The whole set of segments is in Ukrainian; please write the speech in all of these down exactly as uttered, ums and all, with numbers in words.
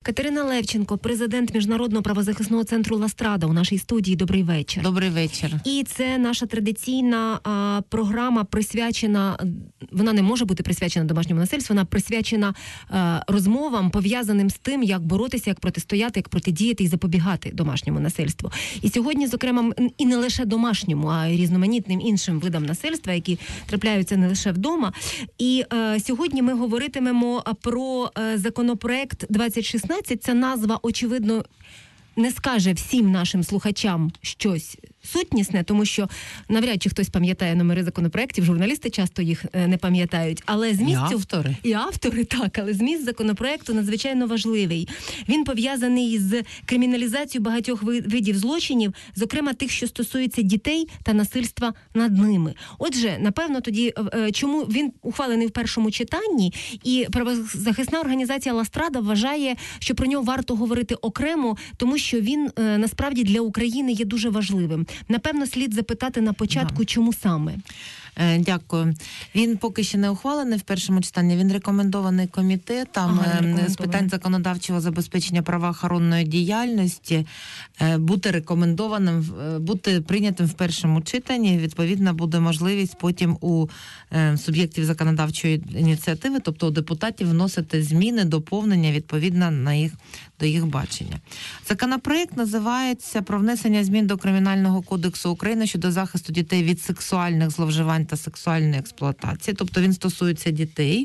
Катерина Левченко, президент Міжнародного правозахисного центру «Ластрада» у нашій студії. Добрий вечір. Добрий вечір. І це наша традиційна а, програма, присвячена, вона не може бути присвячена домашньому насильству, вона присвячена а, розмовам, пов'язаним з тим, як боротися, як протистояти, як протидіяти і запобігати домашньому насильству. І сьогодні, зокрема, і не лише домашньому, а й різноманітним іншим видам насильства, які трапляються не лише вдома. І а, сьогодні ми говоритимемо про а, законопроект двадцять шістнадцять. Ця назва, очевидно, не скаже всім нашим слухачам щось сутнісне, тому що навряд чи хтось пам'ятає номери законопроєктів, журналісти часто їх не пам'ятають, але зміст... І автори. І автори, так, але зміст законопроєкту надзвичайно важливий. Він пов'язаний з криміналізацією багатьох видів злочинів, зокрема тих, що стосуються дітей та насильства над ними. Отже, напевно, тоді, чому він ухвалений в першому читанні, і правозахисна організація «Ластрада» вважає, що про нього варто говорити окремо, тому що він насправді для України є дуже важливим. Напевно, слід запитати на початку, да. чому саме? Дякую. Він поки ще не ухвалений в першому читанні, він рекомендований комітетом ага, з питань законодавчого забезпечення правоохоронної діяльності бути рекомендованим, бути прийнятим в першому читанні. Відповідно, буде можливість потім у суб'єктів законодавчої ініціативи, тобто у депутатів, вносити зміни, доповнення відповідно на їх, до їх бачення. Законопроект називається «Про внесення змін до Кримінального кодексу України щодо захисту дітей від сексуальних зловживань та сексуальної експлуатації», тобто він стосується дітей.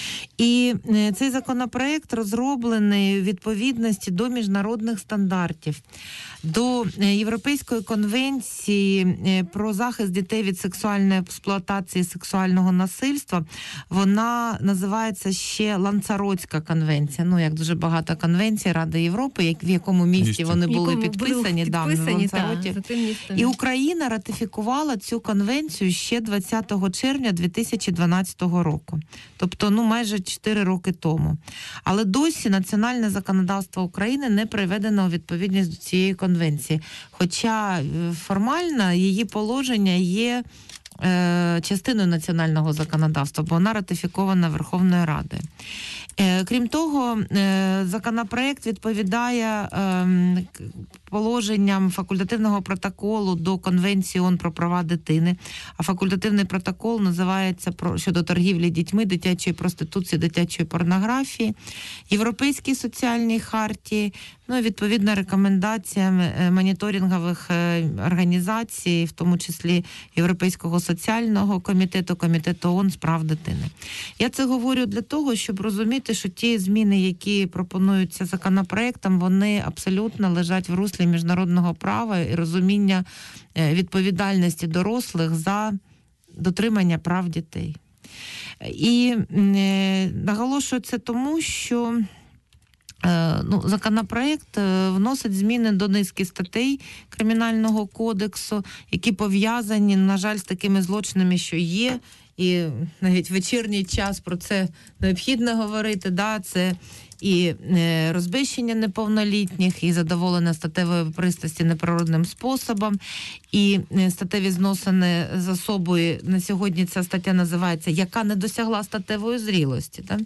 І цей законопроект розроблений у відповідності до міжнародних стандартів, до Європейської конвенції про захист дітей від сексуальної експлуатації, сексуального насильства. Вона називається ще Ланцаротська конвенція. Ну, як дуже багато конвенцій Ради Європи, як, в якому місті, місті. вони були якому підписані. Були підписані да, та, і Україна ратифікувала цю конвенцію ще двадцятого червня дві тисячі дванадцятого року. Тобто, ну, майже чотири роки тому. Але досі національне законодавство України не приведено у відповідність до цієї конвенції. Хоча формально її положення є е, частиною національного законодавства, бо вона ратифікована Верховною Радою. Е, крім того, е, законопроект відповідає е, положенням факультативного протоколу до Конвенції ООН про права дитини. А факультативний протокол називається про щодо торгівлі дітьми, дитячої проституції, дитячої порнографії, Європейській соціальній хартії, ну і відповідно рекомендаціям моніторингових організацій, в тому числі Європейського соціального комітету, Комітету ООН з прав дитини. Я це говорю для того, щоб розуміти, що ті зміни, які пропонуються законопроектом, вони абсолютно лежать в руслі міжнародного права і розуміння відповідальності дорослих за дотримання прав дітей. І е, наголошую це тому, що е, ну, законопроект вносить зміни до низки статей Кримінального кодексу, які пов'язані, на жаль, з такими злочинами, що є, і навіть в вечірній час про це необхідно говорити, да, це і розбещення неповнолітніх, і задоволення статевої пристрасті неприродним способом, і статеві зносини з особою, на сьогодні ця стаття називається «яка не досягла статевої зрілості». Да?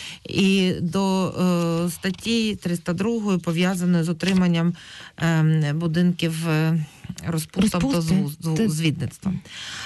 І до е, статті триста два пов'язаної з отриманням е, будинків е, розпустом та звідництвом.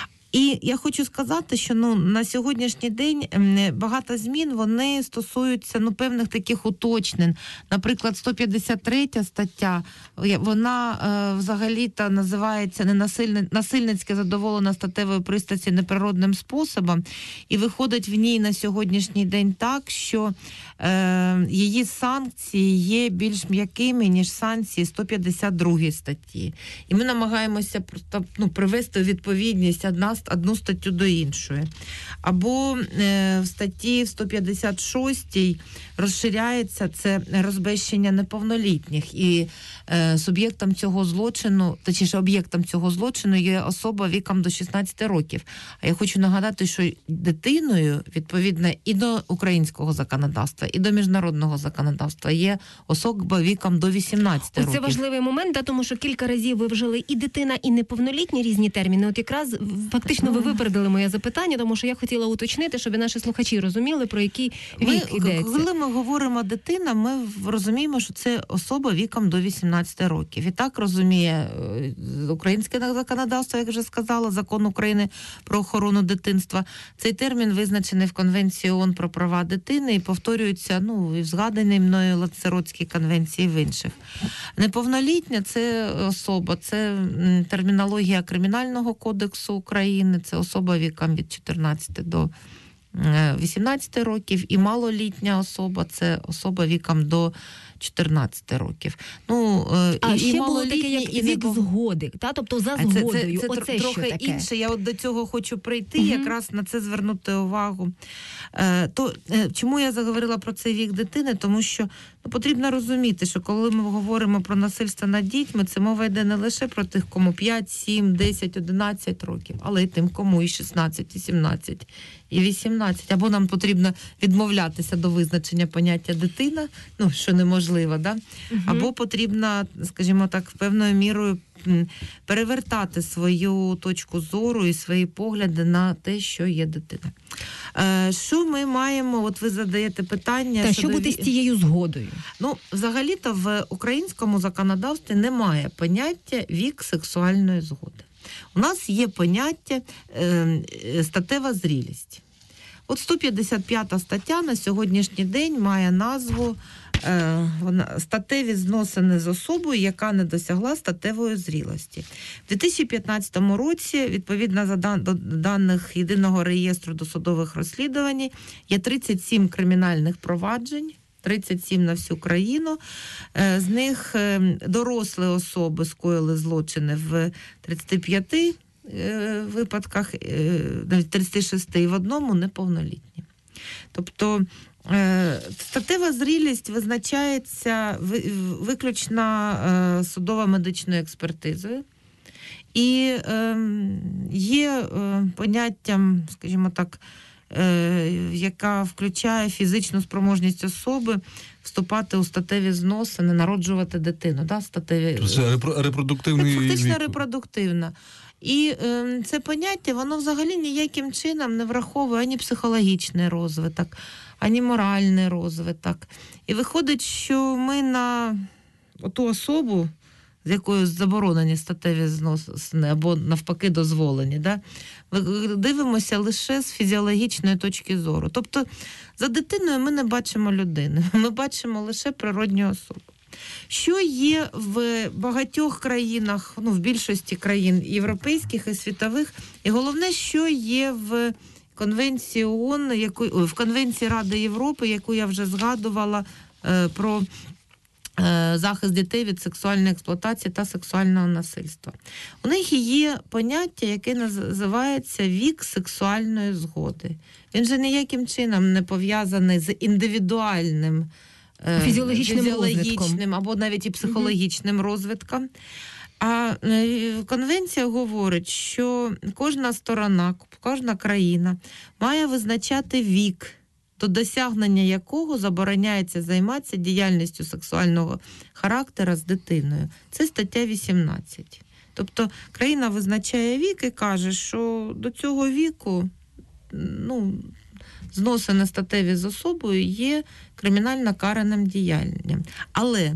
І я хочу сказати, що ну, на сьогоднішній день багато змін, вони стосуються ну, певних таких уточнень. Наприклад, сто п'ятдесят третя стаття, вона е, взагалі-то називається «Насильницьке задоволення статевої пристрасті неприродним способом», і виходить в ній на сьогоднішній день так, що е, її санкції є більш м'якими, ніж санкції сто п'ятдесят другої статті. І ми намагаємося просто ну, привести у відповідність одна одну статтю до іншої. Або е, в статті сто п'ятдесят шостій розширяється це розбещення неповнолітніх, і е, суб'єктом цього злочину, точніше об'єктом цього злочину є особа віком до шістнадцяти років. А я хочу нагадати, що дитиною, відповідно, і до українського законодавства, законодавства, і до міжнародного законодавства є особа віком до вісімнадцяти років. Це важливий момент, да, тому що кілька разів ви вжили і дитина, і неповнолітні різні терміни. От якраз фактично ви випередили моє запитання, тому що я хотіла уточнити, щоб наші слухачі розуміли, про який вік ми, йдеться. Коли ми говоримо дитина, ми розуміємо, що це особа віком до вісімнадцяти років. І так розуміє українське законодавство, як вже сказала, закон України про охорону дитинства. Цей термін визначений в Конвенції ООН про права дитини і повторюється, ну, і в згаданій мною Ланцеротській конвенції, в інших. Неповнолітня – це особа, це термінологія Кримінального кодексу України, це особа віком від чотирнадцяти до вісімнадцяти років, і малолітня особа – це особа віком до чотирнадцяти років. Ну, а і, ще і було таке, як і вік непов... згоди, та? Тобто за А це, згодою. це, це Оце трохи що таке? інше. Я от до цього хочу прийти, Угу. якраз на це звернути увагу. Е, то, е, чому я заговорила про цей вік дитини? Тому що ну, потрібно розуміти, що коли ми говоримо про насильство над дітьми, це мова йде не лише про тих, кому п'ять, сім, десять, одинадцять років, але й тим, кому і шістнадцять, і сімнадцять, і вісімнадцять. Або нам потрібно відмовлятися до визначення поняття дитина, ну, що неможливо, да? Угу. Або потрібно, скажімо так, певною мірою перевертати свою точку зору і свої погляди на те, що є дитина. Е, що ми маємо, от ви задаєте питання... Та що буде з цією згодою? Ну, взагалі-то в українському законодавстві немає поняття вік сексуальної згоди. У нас є поняття е, статева зрілість. От сто п'ятдесят п'ята стаття на сьогоднішній день має назву е, вона, «Статеві зносини з особою, яка не досягла статевої зрілості». У дві тисячі п'ятнадцятому році, відповідно за дан, до даних Єдиного реєстру досудових розслідувань, є тридцять сім кримінальних проваджень, тридцять сім на всю країну. З них дорослі особи скоїли злочини в тридцяти п'яти випадках, навіть тридцяти шести, і в одному неповнолітні. Тобто статева зрілість визначається виключно судово-медичною експертизою. І є поняттям, скажімо так, яка включає фізичну спроможність особи вступати у статеві зносини, народжувати дитину. Да? Статеві... Це репродуктивний вік. Фактично репродуктивна. І е, це поняття, воно взагалі ніяким чином не враховує ані психологічний розвиток, ані моральний розвиток. І виходить, що ми на ту особу, з якою заборонені статеві зносини, або навпаки дозволені, да? Дивимося лише з фізіологічної точки зору. Тобто за дитиною ми не бачимо людини, ми бачимо лише природню особу. Що є в багатьох країнах, ну в більшості країн європейських і світових, і головне, що є в Конвенції ООН, яку, в Конвенції Ради Європи, яку я вже згадувала, про захист дітей від сексуальної експлуатації та сексуального насильства. У них є поняття, яке називається вік сексуальної згоди. Він же ніяким чином не пов'язаний з індивідуальним фізіологічним, фізіологічним або навіть і психологічним угу. розвитком. А конвенція говорить, що кожна сторона, кожна країна має визначати вік, до досягнення якого забороняється займатися діяльністю сексуального характеру з дитиною. Це стаття вісімнадцять. Тобто країна визначає вік і каже, що до цього віку ну, зносини статеві з особою є кримінально караним діянням. Але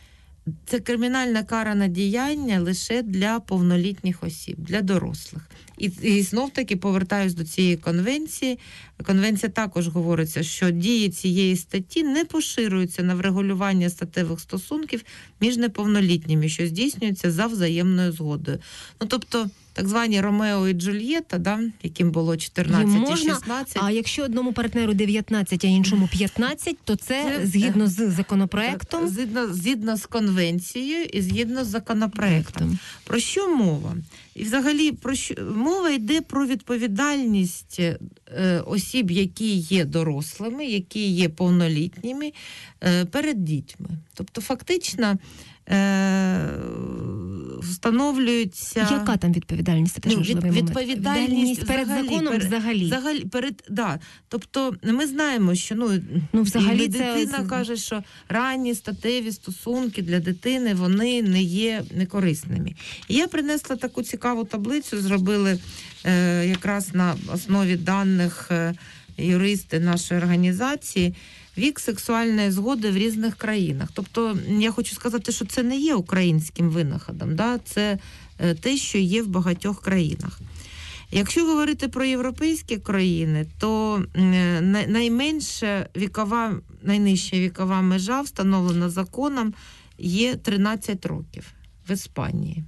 це кримінально каране діяння лише для повнолітніх осіб, для дорослих. І, і знов-таки повертаюсь до цієї конвенції. Конвенція також говориться, що дії цієї статті не поширюються на врегулювання статевих стосунків між неповнолітніми, що здійснюється за взаємною згодою. Ну, тобто, так звані Ромео і Джульєта, да, яким було чотирнадцять і шістнадцять. А якщо одному партнеру дев'ятнадцять, а іншому п'ятнадцять, то це, це згідно з законопроектом? Згідно, згідно з конвенцією і згідно з законопроектом. Про що мова? І взагалі, про що мова йде про відповідальність е, осіб, які є дорослими, які є повнолітніми е, перед дітьми. Тобто, фактично, е, встановлюються... Яка там відповідальність? Це теж Ну, важливий від, момент. відповідальність перед взагалі, законом перед, взагалі. взагалі перед, да. Тобто ми знаємо, що ну, Ну, взагалі і це... дитина каже, що ранні статеві стосунки для дитини, вони не є некорисними. І я принесла таку цікаву таблицю, зробили е, якраз на основі даних е, юристи нашої організації, вік сексуальної згоди в різних країнах. Тобто я хочу сказати, що це не є українським винаходом, да? Це е, те, що є в багатьох країнах. Якщо говорити про європейські країни, то е, найменша вікова, найнижча вікова межа, встановлена законом, є тринадцять років в Іспанії.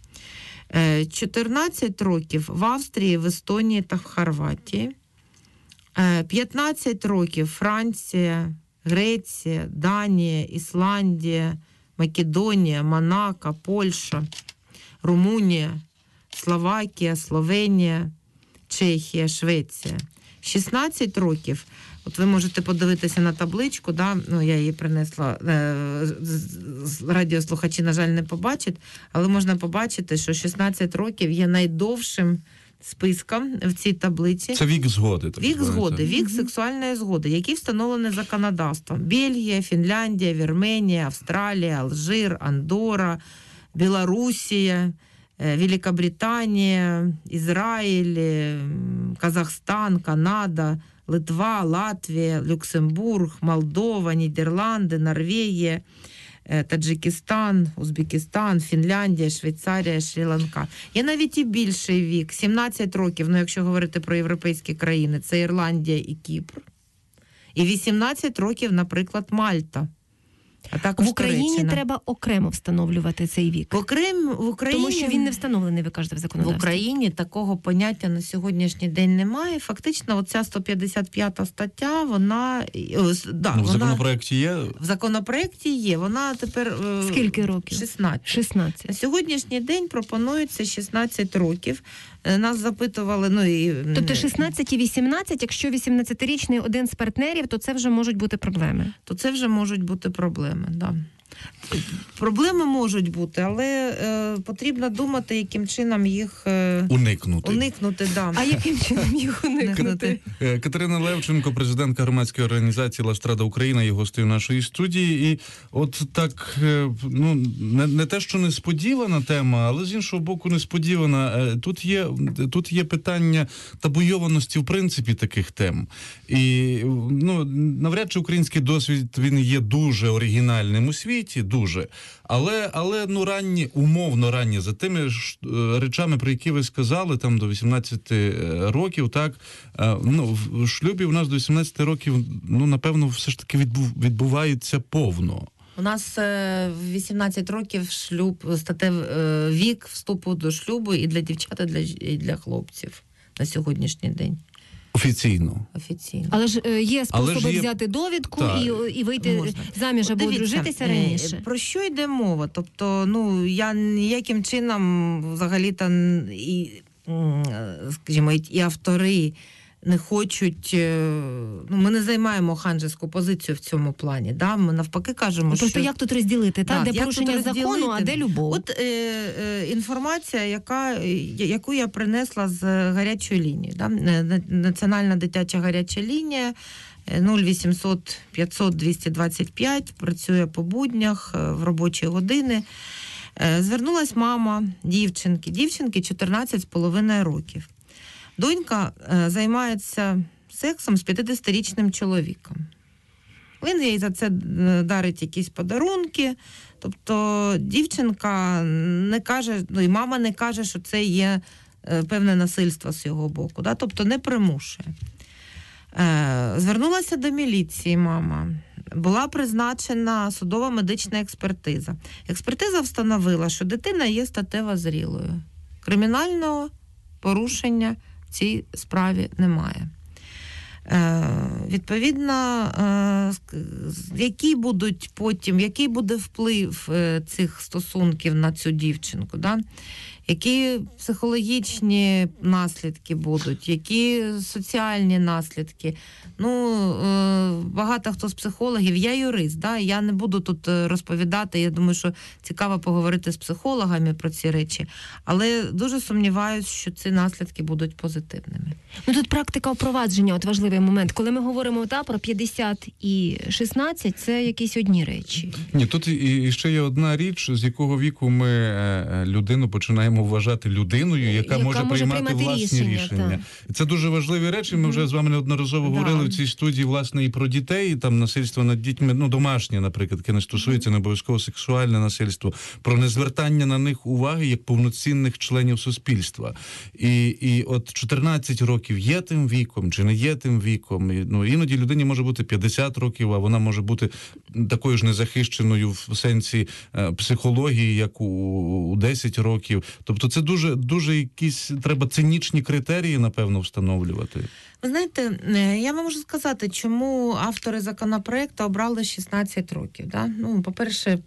Е, чотирнадцять років в Австрії, в Естонії та в Хорватії. п'ятнадцять років Франція, Греція, Данія, Ісландія, Македонія, Монако, Польща, Румунія, Словакія, Словенія, Чехія, Швеція. шістнадцять років, от ви можете подивитися на табличку, да? Ну, я її принесла, радіослухачі, на жаль, не побачать, але можна побачити, що шістнадцять років є найдовшим списком в цій таблиці. Це вік згоди. Так вік називається. згоди, вік mm-hmm. сексуальної згоди, який встановлений законодавством. Бельгія, Фінляндія, Вірменія, Австралія, Алжир, Андора, Білорусія, Великобританія, Ізраїль, Казахстан, Канада, Литва, Латвія, Люксембург, Молдова, Нідерланди, Норвегія, Таджикистан, Узбекистан, Фінляндія, Швейцарія, Шрі-Ланка. Є навіть і більший вік, сімнадцять років, ну якщо говорити про європейські країни, це Ірландія і Кіпр. І вісімнадцять років, наприклад, Мальта. А також в Україні Туреччина. Треба окремо встановлювати цей вік. В, Окрем, в Україні, Тому що він не встановлений, ви кажете, в законодавстві. В Україні такого поняття на сьогоднішній день немає. Фактично, оця сто п'ятдесят п'ята стаття, вона... Ось, да, ну, в вона законопроекті є? В законопроекті є. Вона тепер... Скільки років? шістнадцять. шістнадцять. На сьогоднішній день пропонується шістнадцять років. Нас запитували... Ну, і... Тобто шістнадцять і вісімнадцять, якщо вісімнадцятирічний один з партнерів, то це вже можуть бути проблеми. То це вже можуть бути проблеми, да. Проблеми можуть бути, але е, потрібно думати, яким чином їх е, уникнути. Уникнути, да. А яким чином їх уникнути? Катерина Левченко, президентка громадської організації «Лавстрада Україна», є гостею нашої студії. І от так, ну, не, не те, що несподівана тема, але з іншого боку несподівана. Тут є, тут є питання табуйованості, в принципі, таких тем. І, ну, навряд чи український досвід, він є дуже оригінальним у світі, дуже. Але, але ну, ранні, умовно ранні, за тими ж речами, про які ви сказали, там до вісімнадцяти років, так, ну, в шлюбі у нас до вісімнадцяти років, ну, напевно, все ж таки відбувається повно. У нас в вісімнадцять років шлюб, статевий вік вступу до шлюбу і для дівчат, і для, і для хлопців на сьогоднішній день. Офіційно. Офіційно. Але ж е, є способи ж є... взяти довідку і, і вийти Можна. заміж або Дивіться, одружитися раніше. Про що йде мова? Тобто, ну, я ніяким чином взагалі-то і, скажімо, і автори не хочуть, ну, ми не займаємо ханжеську позицію в цьому плані, да? Ми навпаки кажемо, Просто що... як тут розділити, та, да, де порушення закону, а де любов? От е, е, інформація, яка, яку я принесла з гарячої лінії, да? Національна дитяча гаряча лінія, нуль вісімсот п'ятсот двісті двадцять п'ять, працює по буднях, в робочі години. Звернулась мама дівчинки, дівчинки чотирнадцять з половиною років. Донька е, займається сексом з п'ятдесятирічним чоловіком. Він їй за це дарить якісь подарунки. Тобто дівчинка не каже, ну і мама не каже, що це є е, певне насильство з його боку. Да? Тобто не примушує. Е, звернулася до міліції мама. Була призначена судова медична експертиза. Експертиза встановила, що дитина є статево зрілою. Кримінального порушення в цій справі немає. Е, відповідно, е, які будуть потім, який буде вплив е, цих стосунків на цю дівчинку, да? які психологічні наслідки будуть, які соціальні наслідки. Ну, багато хто з психологів, я юрист, да, я не буду тут розповідати, я думаю, що цікаво поговорити з психологами про ці речі, але дуже сумніваюся, що ці наслідки будуть позитивними. Ну тут практика впровадження, от важливий момент. Коли ми говоримо та, про п'ятдесят і шістнадцять, це якісь одні речі. Ні, тут і, і ще є одна річ, з якого віку ми е, людину починаємо вважати людиною, яка, яка може, може приймати, приймати власні рішення. рішення. Це дуже важливі речі. Ми вже з вами неодноразово Да. говорили в цій студії, власне, і про дітей, і там насильство над дітьми, ну, домашнє, наприклад, яке не стосується не обов'язково сексуальне насильство, про незвертання на них уваги як повноцінних членів суспільства. І, і от чотирнадцять років є тим віком, чи не є тим віком. І, ну, іноді людині може бути п'ятдесят років, а вона може бути такою ж незахищеною в сенсі е, психології, як у, у десять років. Тобто це дуже, дуже якісь, треба цинічні критерії, напевно, встановлювати. Ви знаєте, я вам можу сказати, чому автори законопроекту обрали шістнадцять років. Да? Ну, по-перше,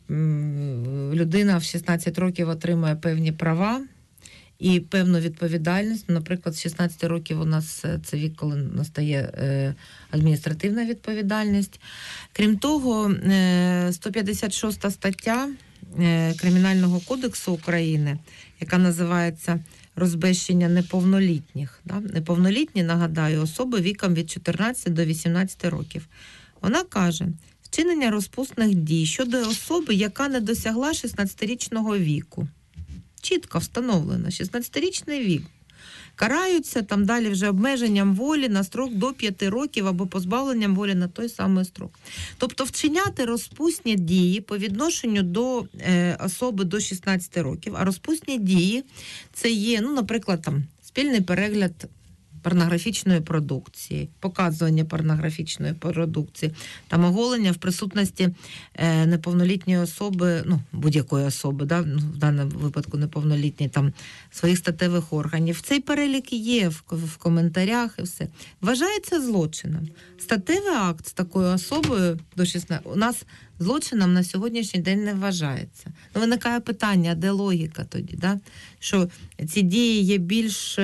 людина в шістнадцять років отримує певні права і певну відповідальність. Наприклад, з шістнадцяти років у нас це вік, коли настає адміністративна відповідальність. Крім того, сто п'ятдесят шоста стаття Кримінального кодексу України, яка називається розбещення неповнолітніх. Да? Неповнолітні, нагадаю, особи віком від чотирнадцяти до вісімнадцяти років. Вона каже, вчинення розпусних дій щодо особи, яка не досягла шістнадцятирічного віку. Чітко встановлено, шістнадцятирічний вік. Караються там далі вже обмеженням волі на строк до п'яти років або позбавленням волі на той самий строк. Тобто вчиняти розпусні дії по відношенню до е, особи до шістнадцяти років, а розпусні дії це є, ну, наприклад, там спільний перегляд порнографічної продукції, показування порнографічної продукції, там оголення в присутності е, неповнолітньої особи, ну, будь-якої особи, да, в даному випадку неповнолітньої, там, своїх статевих органів. Цей перелік є в, в коментарях і все. Вважається злочином. Статевий акт з такою особою до шістнадцяти у нас злочином на сьогоднішній день не вважається. Ну, виникає питання, де логіка тоді, да? Що ці дії є більш,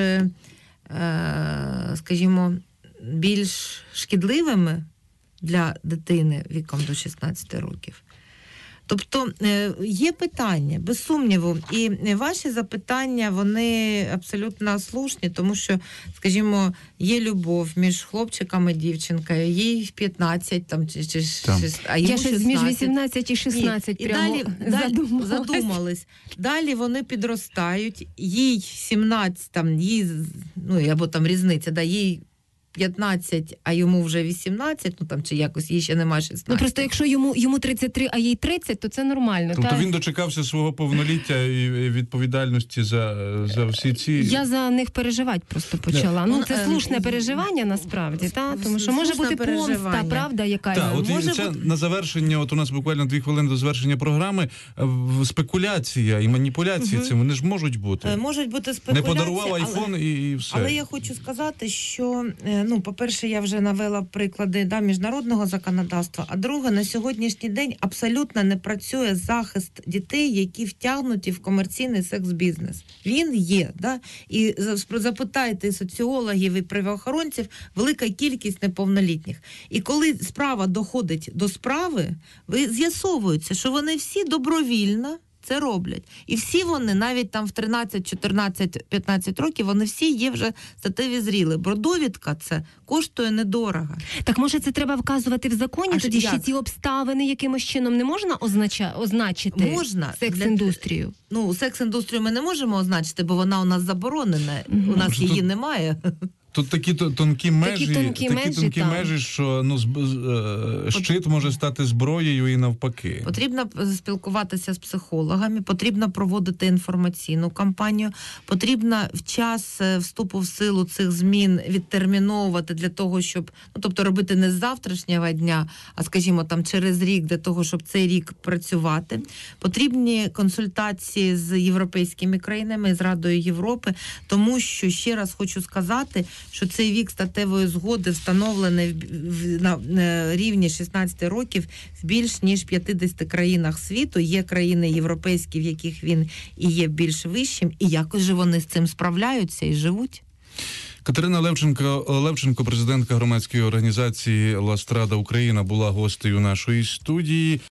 скажімо, більш шкідливими для дитини віком до шістнадцяти років. Тобто є питання, без сумніву, і ваші запитання, вони абсолютно слушні, тому що, скажімо, є любов між хлопчиком і дівчинкою, їй п'ятнадцять, там, чи, чи, там. а йому Я ще шістнадцять. між вісімнадцять і шістнадцять і прямо далі, далі задумалась. задумались. Далі вони підростають, їй сімнадцять, там, їй, ну, або там різниця, да, їй п'ятнадцять, а йому вже вісімнадцять, ну там чи якось їй ще немає шістнадцять. Ну просто якщо йому, йому тридцять три, а їй тридцять, то це нормально. Тобто та? він дочекався свого повноліття і відповідальності за, за всі ці... Я за них переживати просто почала. Ну це слушне переживання насправді, та? Тому що може бути помста, правда, якась. Так, от може це бути... на завершення, от у нас буквально дві хвилини до завершення програми, спекуляція і маніпуляції угу. цим, вони ж можуть бути. Можуть бути спекуляції. Не подарував айфон але... і, і все. Але я хочу сказати, що, ну, по-перше, я вже навела приклади, да, міжнародного законодавства, а друге, на сьогоднішній день абсолютно не працює захист дітей, які втягнуті в комерційний секс-бізнес. Він є, да? І запитайте соціологів і правоохоронців, велика кількість неповнолітніх. І коли справа доходить до справи, з'ясовується, що вони всі добровільно це роблять. І всі вони, навіть там в тринадцять, чотирнадцять, п'ятнадцять років, вони всі є вже статеві зріли. Бо довідка це коштує недорого. Так може це треба вказувати в законі? А тоді як? ще ці обставини якимось чином не можна означа... означити можна. секс-індустрію? Для... Ну, секс-індустрію ми не можемо означити, бо вона у нас заборонена. Mm-hmm. У нас її немає. Тут такі тонкі межі, такі тонкі, такі межі, тонкі межі, що ну, щит може стати зброєю і навпаки. Потрібно спілкуватися з психологами, потрібно проводити інформаційну кампанію, потрібно в час вступу в силу цих змін відтерміновувати для того, щоб, ну, тобто робити не з завтрашнього дня, а, скажімо, там через рік, для того, щоб цей рік працювати. Потрібні консультації з європейськими країнами, з Радою Європи, тому що, ще раз хочу сказати, що цей вік статевої згоди встановлений в- в- на е, рівні шістнадцять років в більш ніж п'ятдесяти країнах світу. Є країни європейські, в яких він і є більш вищим, і якось же вони з цим справляються і живуть. Катерина Левченко, Левченко, президентка громадської організації «Ла Страда Україна», була гостею нашої студії.